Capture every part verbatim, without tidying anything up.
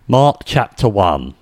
Mark chapter one.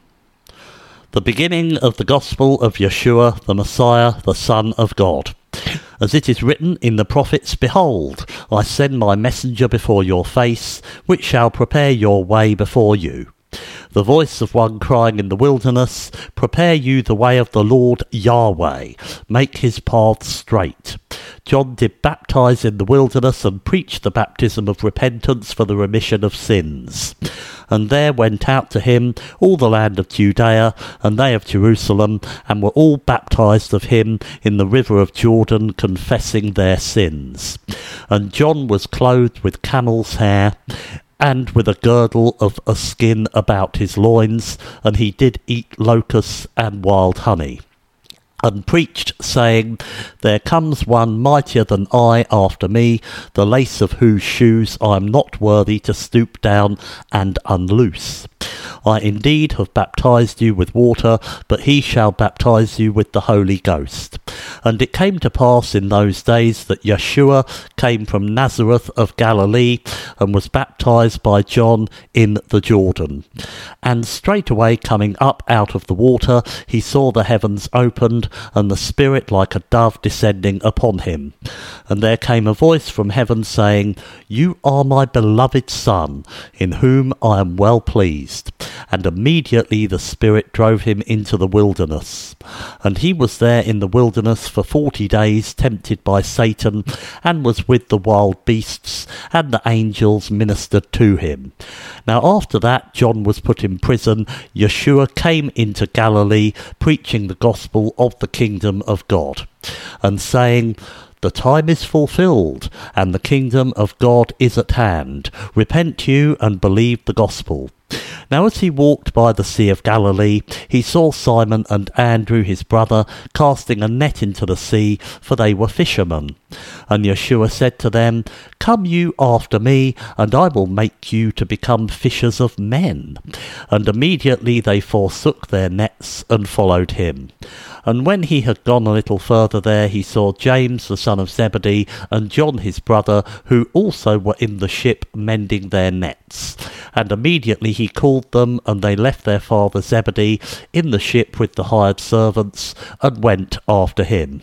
The beginning of the gospel of Yeshua, the Messiah, the Son of God. As it is written in the prophets, Behold, I send my messenger before your face, which shall prepare your way before you. The voice of one crying in the wilderness, Prepare you the way of the Lord Yahweh, make his paths straight. John did baptize in the wilderness and preached the baptism of repentance for the remission of sins. And there went out to him all the land of Judea, and they of Jerusalem, and were all baptized of him in the river of Jordan, confessing their sins. And John was clothed with camel's hair, and with a girdle of a skin about his loins, and he did eat locusts and wild honey. And preached, saying, There comes one mightier than I after me, the lace of whose shoes I am not worthy to stoop down and unloose. I indeed have baptized you with water, but he shall baptize you with the Holy Ghost. And it came to pass in those days that Yeshua came from Nazareth of Galilee, and was baptized by John in the Jordan. And straightway coming up out of the water, he saw the heavens opened, and the Spirit like a dove descending upon him. And there came a voice from heaven saying, You are my beloved Son, in whom I am well pleased. And immediately the Spirit drove him into the wilderness. And he was there in the wilderness for forty days, tempted by Satan, and was with the wild beasts, and the angels ministered to him. Now after that John was put in prison, Yeshua came into Galilee, preaching the gospel of the kingdom of God, and saying, The time is fulfilled, and the kingdom of God is at hand. Repent you and believe the gospel. Now as he walked by the Sea of Galilee, he saw Simon and Andrew his brother casting a net into the sea, for they were fishermen. And Yeshua said to them, Come you after me, and I will make you to become fishers of men. And immediately they forsook their nets and followed him. And when he had gone a little further there, he saw James the son of Zebedee, and John his brother, who also were in the ship mending their nets. And immediately he called them, and they left their father Zebedee in the ship with the hired servants, and went after him.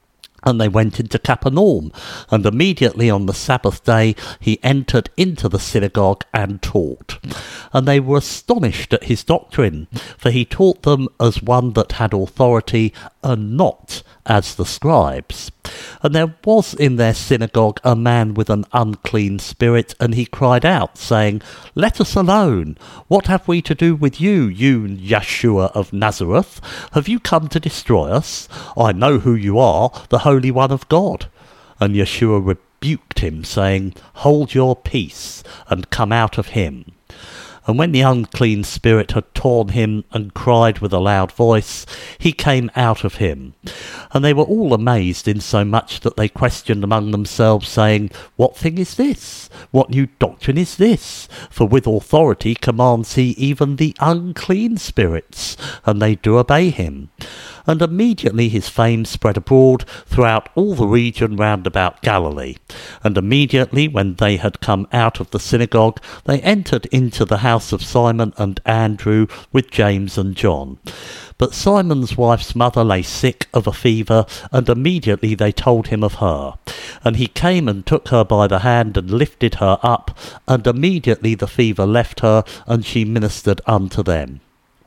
And they went into Capernaum, and immediately on the Sabbath day he entered into the synagogue and taught. And they were astonished at his doctrine, for he taught them as one that had authority, and not as the scribes. And there was in their synagogue a man with an unclean spirit, and he cried out, saying, Let us alone. What have we to do with you, you Yeshua of Nazareth? Have you come to destroy us? I know who you are, the Holy One of God. And Yeshua rebuked him, saying, Hold your peace, and come out of him. And when the unclean spirit had torn him and cried with a loud voice, he came out of him. And they were all amazed, insomuch that they questioned among themselves, saying, What thing is this? What new doctrine is this? For with authority commands he even the unclean spirits, and they do obey him. And immediately his fame spread abroad throughout all the region round about Galilee. And immediately when they had come out of the synagogue, they entered into the house of Simon and Andrew with James and John. But Simon's wife's mother lay sick of a fever, and immediately they told him of her. And he came and took her by the hand and lifted her up, and immediately the fever left her, and she ministered unto them.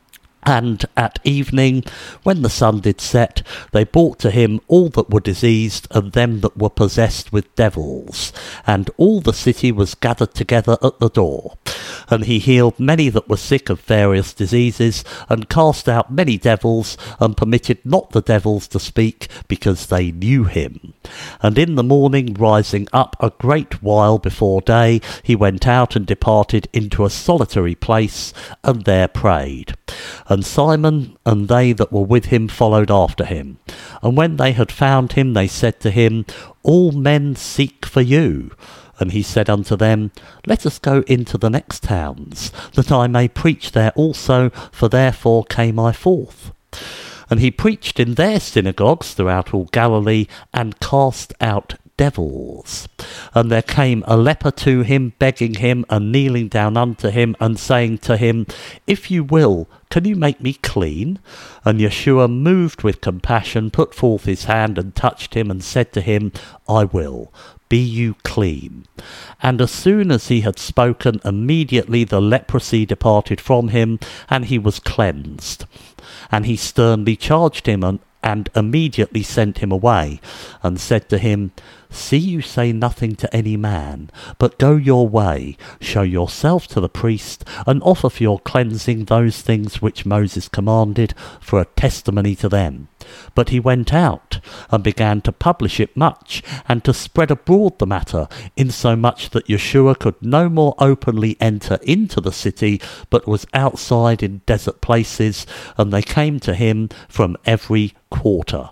And at evening, when the sun did set, they brought to him all that were diseased, and them that were possessed with devils. And all the city was gathered together at the door. And he healed many that were sick of various diseases, and cast out many devils, and permitted not the devils to speak, because they knew him. And in the morning, rising up a great while before day, he went out and departed into a solitary place, and there prayed. And Simon and they that were with him followed after him. And when they had found him, they said to him, All men seek for you. And he said unto them, Let us go into the next towns, that I may preach there also, for therefore came I forth. And he preached in their synagogues throughout all Galilee, and cast out devils. And there came a leper to him, begging him, and kneeling down unto him, and saying to him, If you will, can you make me clean? And Yeshua, moved with compassion, put forth his hand, and touched him, and said to him, I will. Be you clean. And as soon as he had spoken, immediately the leprosy departed from him, and he was cleansed. And he sternly charged him, and, and immediately sent him away, and said to him, See you say nothing to any man, but go your way, show yourself to the priest, and offer for your cleansing those things which Moses commanded, for a testimony to them. But he went out, and began to publish it much, and to spread abroad the matter, insomuch that Yeshua could no more openly enter into the city, but was outside in desert places, and they came to him from every quarter.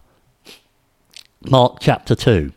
Mark chapter two.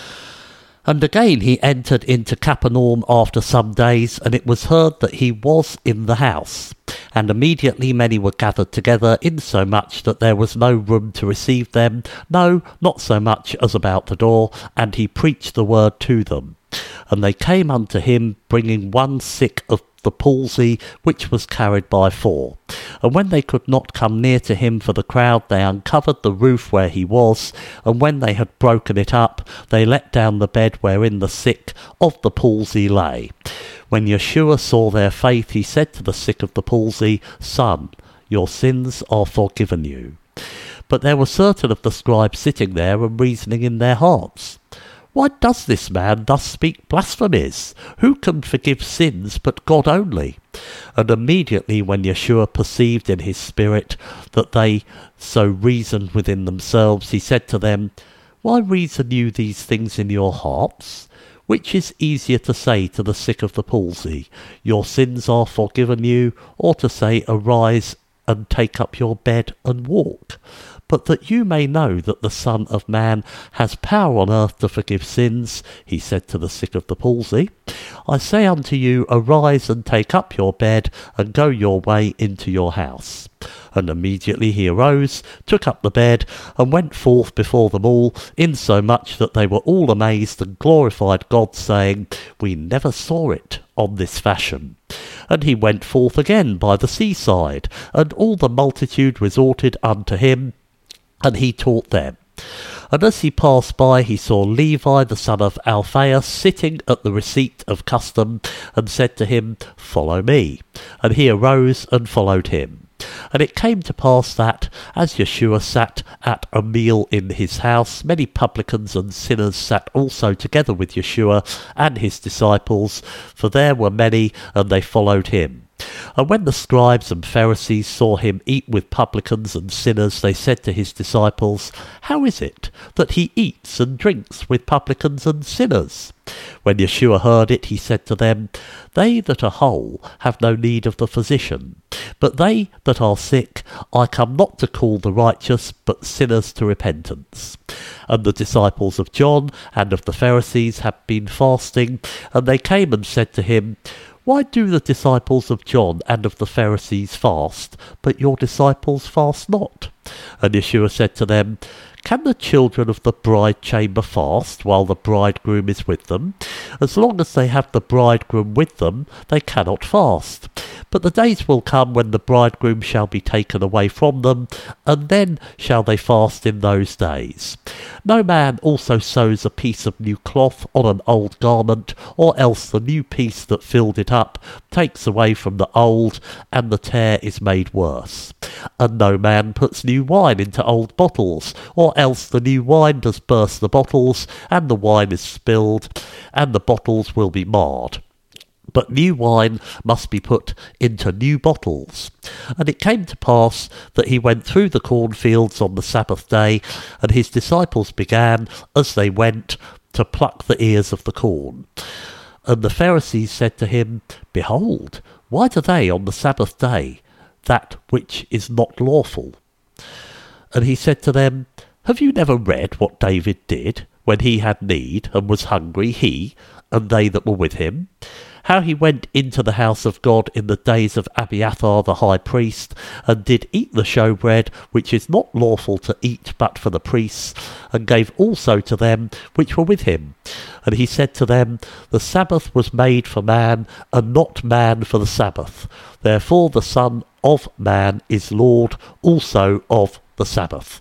And again he entered into Capernaum after some days, and it was heard that he was in the house. And immediately many were gathered together, insomuch that there was no room to receive them, no, not so much as about the door, and he preached the word to them. And they came unto him, bringing one sick of the palsy, which was carried by four. And when they could not come near to him for the crowd, they uncovered the roof where he was, and when they had broken it up, they let down the bed wherein the sick of the palsy lay. When Yeshua saw their faith, he said to the sick of the palsy, Son, your sins are forgiven you. But there were certain of the scribes sitting there, and reasoning in their hearts, Why does this man thus speak blasphemies? Who can forgive sins but God only? And immediately when Yeshua perceived in his spirit that they so reasoned within themselves, he said to them, Why reason you these things in your hearts? Which is easier to say to the sick of the palsy, Your sins are forgiven you, or to say, Arise and take up your bed and walk? But that you may know that the Son of Man has power on earth to forgive sins, he said to the sick of the palsy, I say unto you, Arise and take up your bed, and go your way into your house. And immediately he arose, took up the bed, and went forth before them all, insomuch that they were all amazed, and glorified God, saying, We never saw it on this fashion. And he went forth again by the seaside, and all the multitude resorted unto him, and he taught them. And as he passed by, he saw Levi the son of Alphaeus sitting at the receipt of custom, and said to him, Follow me. And he arose and followed him. And it came to pass that, as Yeshua sat at a meal in his house, many publicans and sinners sat also together with Yeshua and his disciples, for there were many, and they followed him. And when the scribes and Pharisees saw him eat with publicans and sinners, they said to his disciples, How is it that he eats and drinks with publicans and sinners? When Yeshua heard it, he said to them, They that are whole have no need of the physician, but they that are sick, I come not to call the righteous, but sinners to repentance. And the disciples of John and of the Pharisees had been fasting, and they came and said to him, Why do the disciples of John and of the Pharisees fast, but your disciples fast not? And Yeshua said to them, Can the children of the bride chamber fast while the bridegroom is with them? As long as they have the bridegroom with them, they cannot fast. But the days will come when the bridegroom shall be taken away from them, and then shall they fast in those days. No man also sews a piece of new cloth on an old garment, or else the new piece that filled it up takes away from the old, and the tear is made worse. And no man puts new wine into old bottles, or else the new wine does burst the bottles, and the wine is spilled, and the bottles will be marred. But new wine must be put into new bottles. And it came to pass that he went through the cornfields on the Sabbath day, and his disciples began, as they went, to pluck the ears of the corn. And the Pharisees said to him, Behold, why do they on the Sabbath day that which is not lawful? And he said to them, Have you never read what David did, when he had need, and was hungry, he, and they that were with him? how he went into the house of God in the days of Abiathar the high priest, and did eat the showbread, which is not lawful to eat but for the priests, and gave also to them which were with him. And he said to them, The Sabbath was made for man, and not man for the Sabbath. Therefore the Son of Man is Lord also of the Sabbath.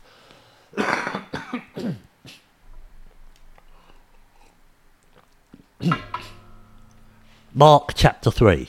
Mark chapter three.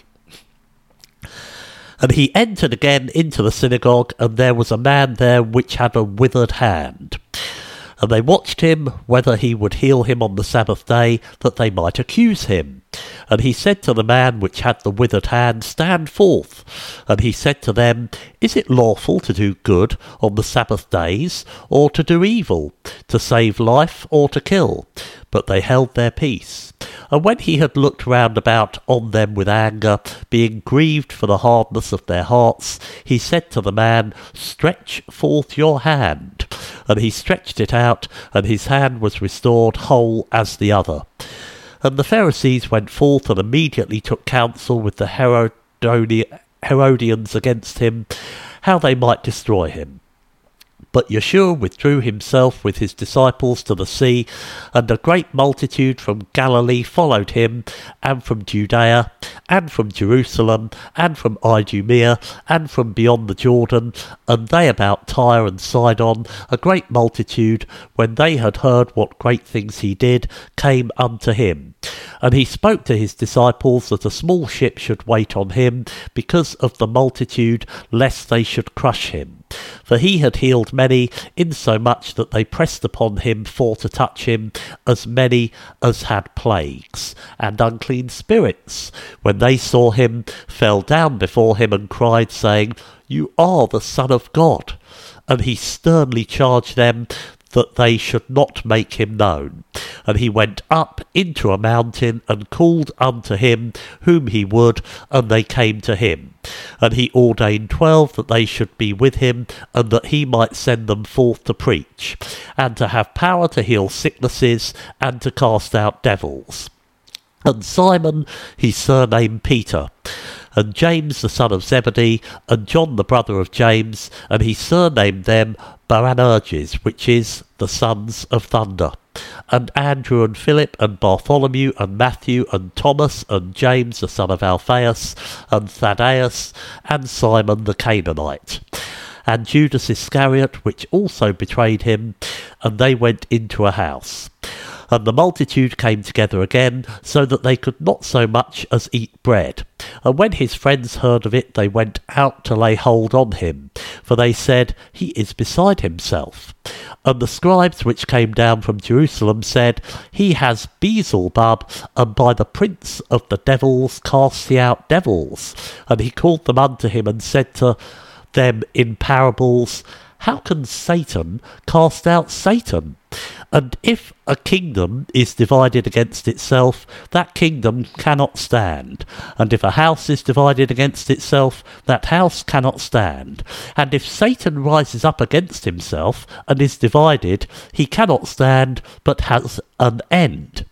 And he entered again into the synagogue, and there was a man there which had a withered hand. And they watched him, whether he would heal him on the Sabbath day, that they might accuse him. And he said to the man which had the withered hand, Stand forth. And he said to them, Is it lawful to do good on the Sabbath days, or to do evil, to save life, or to kill? But they held their peace. And when he had looked round about on them with anger, being grieved for the hardness of their hearts, he said to the man, Stretch forth your hand. And he stretched it out, and his hand was restored whole as the other. And the Pharisees went forth and immediately took counsel with the Herodi- Herodians against him, how they might destroy him. But Yeshua withdrew himself with his disciples to the sea, and a great multitude from Galilee followed him, and from Judea, and from Jerusalem, and from Idumea, and from beyond the Jordan, and they about Tyre and Sidon, a great multitude, when they had heard what great things he did, came unto him. And he spoke to his disciples that a small ship should wait on him, because of the multitude, lest they should crush him. For he had healed many, insomuch that they pressed upon him for to touch him, as many as had plagues and unclean spirits, when they saw him, fell down before him, and cried, saying, You are the Son of God. And he sternly charged them that they should not make him known. And he went up into a mountain, and called unto him whom he would, and they came to him. And he ordained twelve that they should be with him, and that he might send them forth to preach, and to have power to heal sicknesses, and to cast out devils. And Simon he surnamed Peter, and James the son of Zebedee, and John the brother of James, and he surnamed them Boanerges, which is the sons of thunder, and Andrew and Philip, and Bartholomew, and Matthew, and Thomas, and James the son of Alphaeus, and Thaddeus, and Simon the Canaanite, and Judas Iscariot, which also betrayed him. And they went into a house. And the multitude came together again, so that they could not so much as eat bread. And when his friends heard of it, they went out to lay hold on him, for they said, He is beside himself. And the scribes which came down from Jerusalem said, He has Beelzebub, and by the prince of the devils casts he out devils. And he called them unto him, and said to them in parables, How can Satan cast out Satan? And if a kingdom is divided against itself, that kingdom cannot stand. And if a house is divided against itself, that house cannot stand. And if Satan rises up against himself and is divided, he cannot stand, but has an end.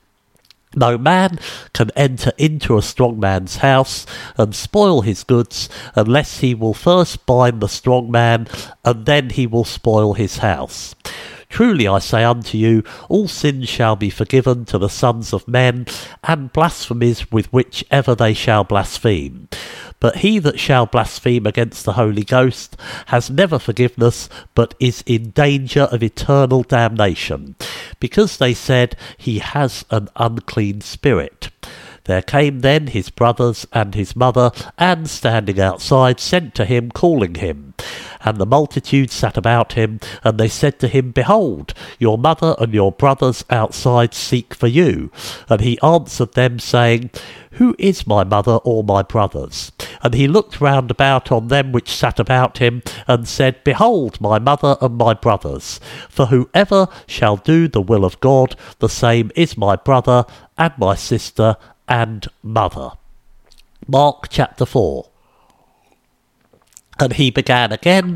No man can enter into a strong man's house and spoil his goods, unless he will first bind the strong man, and then he will spoil his house. Truly I say unto you, all sins shall be forgiven to the sons of men, and blasphemies with which ever they shall blaspheme. But he that shall blaspheme against the Holy Ghost has never forgiveness, but is in danger of eternal damnation, because they said, He has an unclean spirit. There came then his brothers and his mother, and standing outside sent to him, calling him. And the multitude sat about him, and they said to him, Behold, your mother and your brothers outside seek for you. And he answered them, saying, Who is my mother or my brothers? And he looked round about on them which sat about him, and said, Behold, my mother and my brothers. For whoever shall do the will of God, the same is my brother, and my sister, and mother. Mark chapter four. And he began again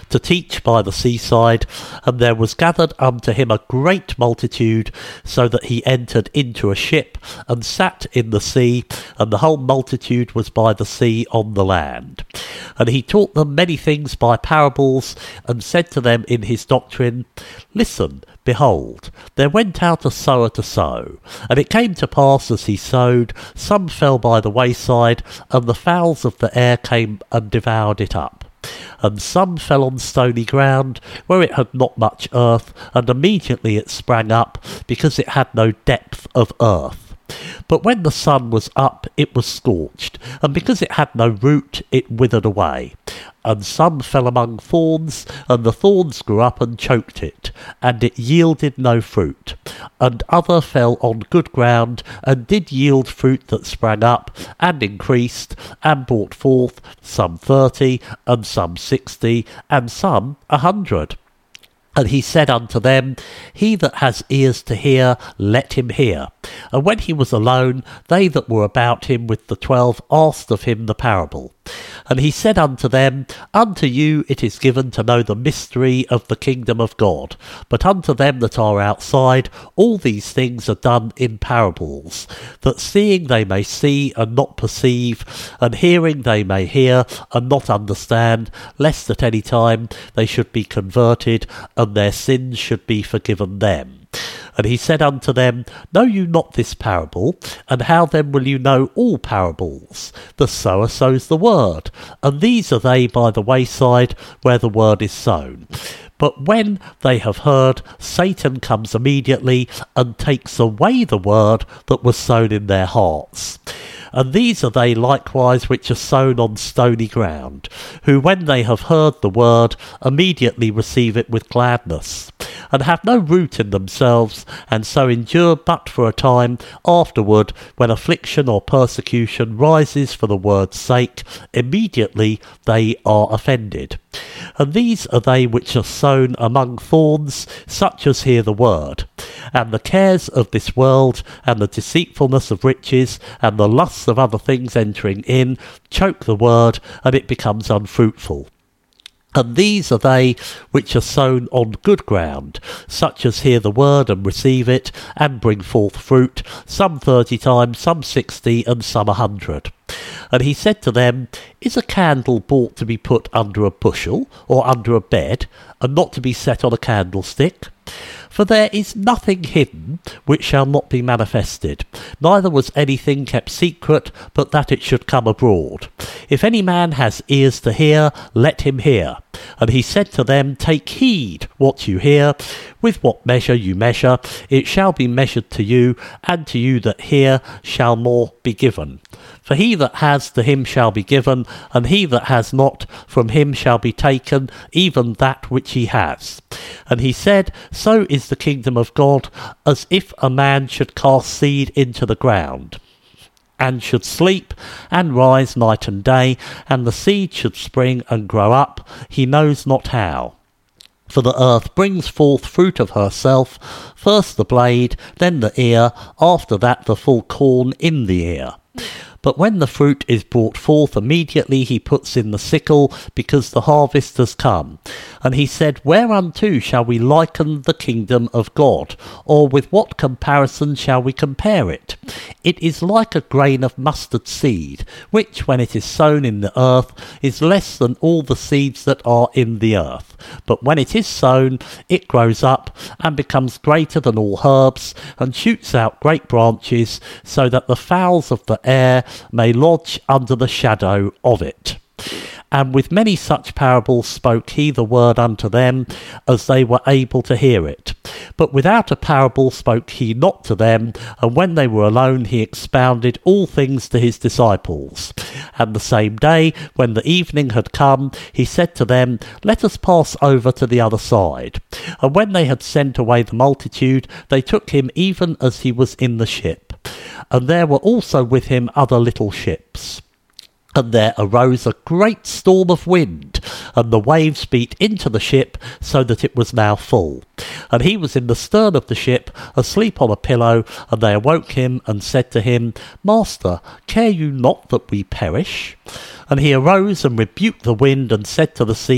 to teach by the seaside, and there was gathered unto him a great multitude, so that he entered into a ship, and sat in the sea, and the whole multitude was by the sea on the land. And he taught them many things by parables, and said to them in his doctrine, Listen, behold, there went out a sower to sow. And it came to pass, as he sowed, some fell by the wayside, and the fowls of the air came and devoured it up. And some fell on stony ground, where it had not much earth, and immediately it sprang up, because it had no depth of earth. But when the sun was up, it was scorched, and because it had no root, it withered away. And some fell among thorns, and the thorns grew up and choked it, and it yielded no fruit. And other fell on good ground, and did yield fruit that sprang up, and increased, and brought forth some thirty, and some sixty, and some a hundred. And he said unto them, He that has ears to hear, let him hear. And when he was alone, they that were about him with the twelve asked of him the parable. And he said unto them, Unto you it is given to know the mystery of the kingdom of God, but unto them that are outside, all these things are done in parables, that seeing they may see and not perceive, and hearing they may hear and not understand, lest at any time they should be converted, and their sins should be forgiven them. And he said unto them, Know you not this parable? And how then will you know all parables? The sower sows the word, and these are they by the wayside where the word is sown. But when they have heard, Satan comes immediately, and takes away the word that was sown in their hearts. And these are they likewise which are sown on stony ground, who when they have heard the word, immediately receive it with gladness, and have no root in themselves, and so endure but for a time. Afterward, when affliction or persecution rises for the word's sake, immediately they are offended. And these are they which are sown among thorns, such as hear the word, and the cares of this world, and the deceitfulness of riches, and the lusts of other things entering in, choke the word, and it becomes unfruitful. And these are they which are sown on good ground, such as hear the word and receive it, and bring forth fruit, some thirty times, some sixty, and some a hundred. And he said to them, Is a candle bought to be put under a bushel, or under a bed, and not to be set on a candlestick? For there is nothing hidden which shall not be manifested, neither was anything kept secret, but that it should come abroad. If any man has ears to hear, let him hear. And he said to them, Take heed what you hear. With what measure you measure, it shall be measured to you, and to you that hear shall more be given. For he that has, to him shall be given, and he that has not, from him shall be taken even that which he has. And he said, So is the kingdom of God, as if a man should cast seed into the ground, and should sleep, and rise night and day, and the seed should spring and grow up, he knows not how. For the earth brings forth fruit of herself, first the blade, then the ear, after that the full corn in the ear. But when the fruit is brought forth, immediately he puts in the sickle, because the harvest has come. And he said, Whereunto shall we liken the kingdom of God? Or with what comparison shall we compare it? It is like a grain of mustard seed, which, when it is sown in the earth, is less than all the seeds that are in the earth. But when it is sown, it grows up, and becomes greater than all herbs, and shoots out great branches, so that the fowls of the air may lodge under the shadow of it. And with many such parables spoke he the word unto them, as they were able to hear it. But without a parable spoke he not to them, and when they were alone he expounded all things to his disciples. And the same day, when the evening had come, he said to them, Let us pass over to the other side. And when they had sent away the multitude, they took him even as he was in the ship. And there were also with him other little ships. And there arose a great storm of wind, and the waves beat into the ship, so that it was now full. And he was in the stern of the ship, asleep on a pillow, and they awoke him, and said to him, Master, care you not that we perish? And he arose and rebuked the wind, and said to the sea,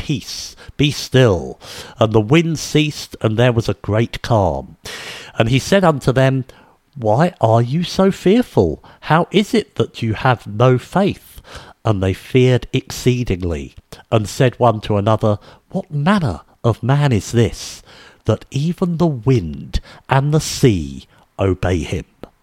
peace, be still. And the wind ceased, and there was a great calm. And he said unto them, Why are you so fearful? How is it that you have no faith? And they feared exceedingly, and said one to another, What manner of man is this, that even the wind and the sea obey him?